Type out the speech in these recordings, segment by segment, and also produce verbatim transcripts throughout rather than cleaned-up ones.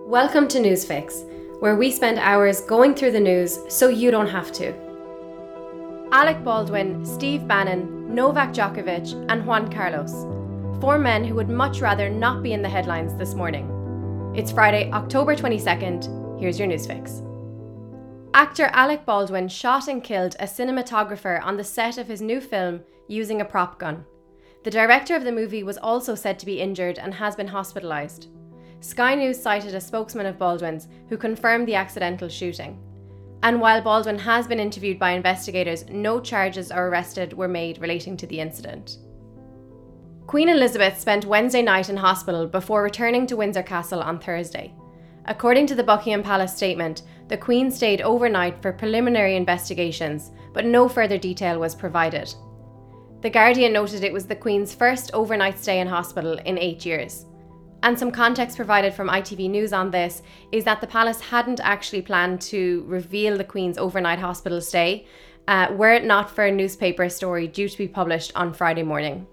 Welcome to Newsfix, where we spend hours going through the news so you don't have to. Alec Baldwin, Steve Bannon, Novak Djokovic and Juan Carlos. Four men who would much rather not be in the headlines this morning. It's Friday, October twenty-second. Here's your Newsfix. Actor Alec Baldwin shot and killed a cinematographer on the set of his new film using a prop gun. The director of the movie was also said to be injured and has been hospitalised. Sky News cited a spokesman of Baldwin's who confirmed the accidental shooting. And while Baldwin has been interviewed by investigators, no charges or arrested were made relating to the incident. Queen Elizabeth spent Wednesday night in hospital before returning to Windsor Castle on Thursday. According to the Buckingham Palace statement, the Queen stayed overnight for preliminary investigations, but no further detail was provided. The Guardian noted it was the Queen's first overnight stay in hospital in eight years. And some context provided from I T V News on this is that the palace hadn't actually planned to reveal the Queen's overnight hospital stay, uh, were it not for a newspaper story due to be published on Friday morning.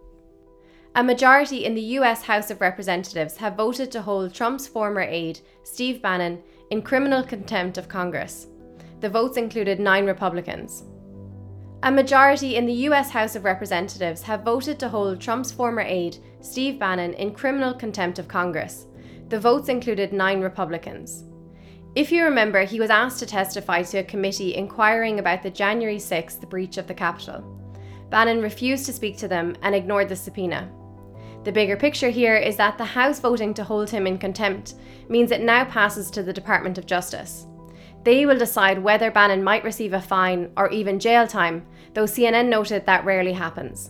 A majority in the U S House of Representatives have voted to hold Trump's former aide, Steve Bannon, in criminal contempt of Congress. The votes included nine Republicans. A majority in the U S House of Representatives have voted to hold Trump's former aide, Steve Bannon, in criminal contempt of Congress. The votes included nine Republicans. If you remember, he was asked to testify to a committee inquiring about the January sixth breach of the Capitol. Bannon refused to speak to them and ignored the subpoena. The bigger picture here is that the House voting to hold him in contempt means it now passes to the Department of Justice. They will decide whether Bannon might receive a fine or even jail time, though C N N noted that rarely happens.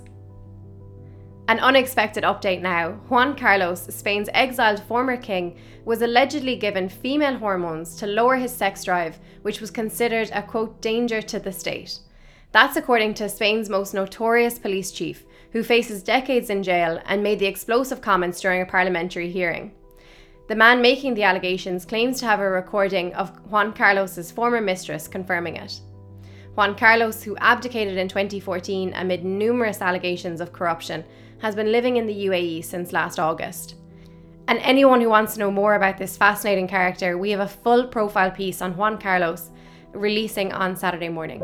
An unexpected update now. Juan Carlos, Spain's exiled former king, was allegedly given female hormones to lower his sex drive, which was considered a, quote, danger to the state. That's according to Spain's most notorious police chief, who faces decades in jail and made the explosive comments during a parliamentary hearing. The man making the allegations claims to have a recording of Juan Carlos's former mistress confirming it. Juan Carlos, who abdicated in twenty fourteen amid numerous allegations of corruption, has been living in the U A E since last August. And anyone who wants to know more about this fascinating character, we have a full profile piece on Juan Carlos releasing on Saturday morning.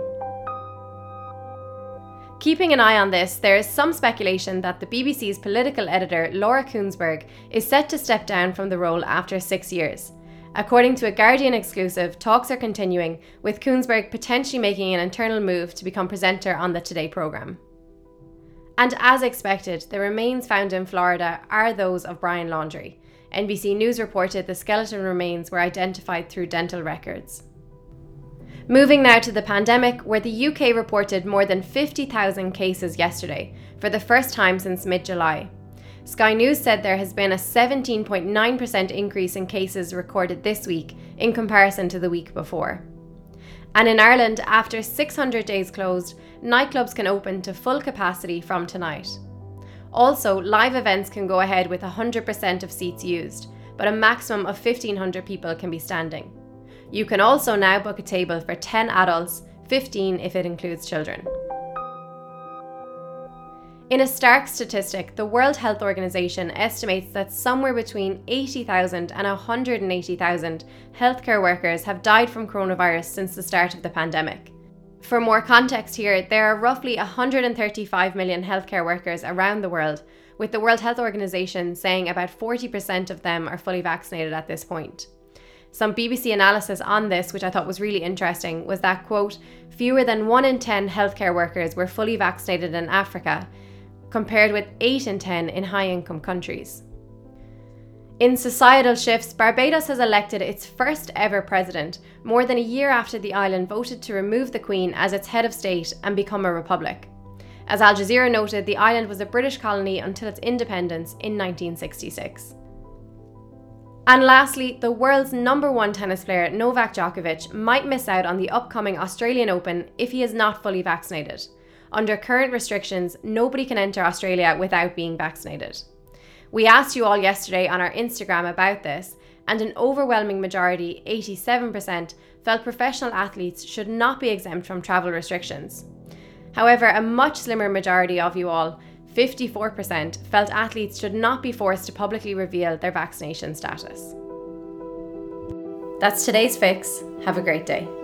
Keeping an eye on this, there is some speculation that the B B C's political editor, Laura Kuenssberg, is set to step down from the role after six years. According to a Guardian exclusive, talks are continuing, with Kuenssberg potentially making an internal move to become presenter on the Today programme. And as expected, the remains found in Florida are those of Brian Laundrie. N B C News reported the skeleton remains were identified through dental records. Moving now to the pandemic, where the U K reported more than fifty thousand cases yesterday, for the first time since mid-July. Sky News said there has been a seventeen point nine percent increase in cases recorded this week in comparison to the week before. And in Ireland, after six hundred days closed, nightclubs can open to full capacity from tonight. Also, live events can go ahead with one hundred percent of seats used, but a maximum of fifteen hundred people can be standing. You can also now book a table for ten adults, fifteen if it includes children. In a stark statistic, the World Health Organization estimates that somewhere between eighty thousand and one hundred eighty thousand healthcare workers have died from coronavirus since the start of the pandemic. For more context here, there are roughly one hundred thirty-five million healthcare workers around the world, with the World Health Organization saying about forty percent of them are fully vaccinated at this point. Some B B C analysis on this, which I thought was really interesting, was that, quote, fewer than one in ten healthcare workers were fully vaccinated in Africa, compared with eight in ten in high-income countries. In societal shifts, Barbados has elected its first ever president, more than a year after the island voted to remove the Queen as its head of state and become a republic. As Al Jazeera noted, the island was a British colony until its independence in nineteen sixty-six. And lastly, the world's number one tennis player, Novak Djokovic, might miss out on the upcoming Australian Open if he is not fully vaccinated. Under current restrictions, nobody can enter Australia without being vaccinated. We asked you all yesterday on our Instagram about this, and an overwhelming majority, eighty-seven percent, felt professional athletes should not be exempt from travel restrictions. However, a much slimmer majority of you all, fifty-four percent, felt athletes should not be forced to publicly reveal their vaccination status. That's today's fix. Have a great day.